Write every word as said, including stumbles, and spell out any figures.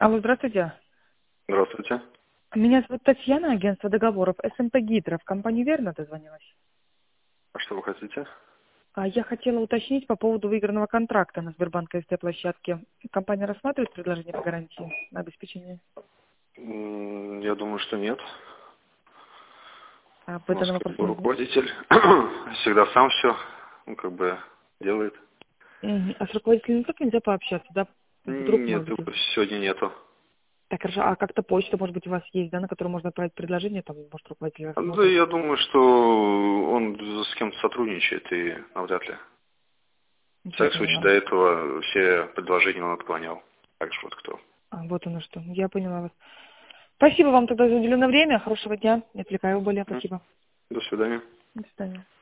Алло, здравствуйте. Здравствуйте. Меня зовут Татьяна, агентство договоров СМП Гидро. В компанию верно дозвонилась? А что вы хотите? А я хотела уточнить по поводу выигранного контракта на Сбербанк СТ площадке. Компания рассматривает предложение по гарантии на обеспечение? М, Я думаю, что нет. А У вы нас данный как вопрос бы не... руководитель всегда сам все, ну, как бы делает. Мгм. А с руководителем никак нельзя пообщаться, да? Вдруг, Нет, может быть, и- сегодня нету. так, хорошо. А как-то почта, может быть, у вас есть, да, на которую можно отправить предложение, там, может, руководитель Да, рассмотрит? я думаю, что он с кем-то сотрудничает и навряд ли. В Я всяком случае, до поняла. этого все предложения он отклонял. Так что вот кто. А, вот оно что. Я поняла вас. Спасибо вам тогда за уделенное время. Хорошего дня. Не отвлекаю более. М, Спасибо. До свидания. До свидания.